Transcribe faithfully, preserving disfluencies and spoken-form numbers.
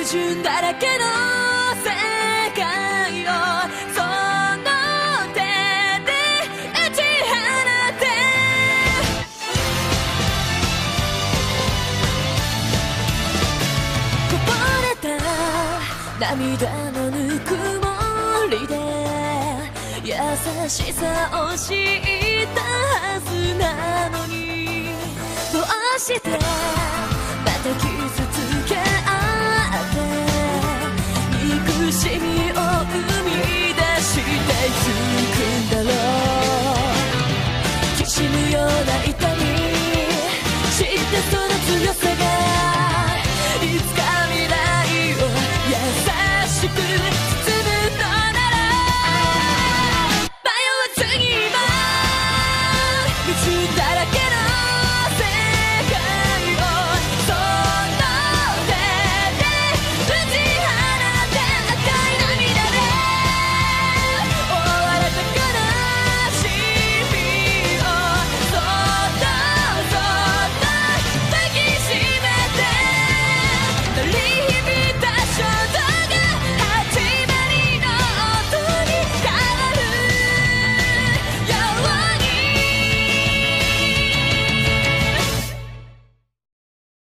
純だらけの世界をその手で打ち放てこぼれた涙のぬくもりで優しさを知ったはずなのにどうしてまた傷つ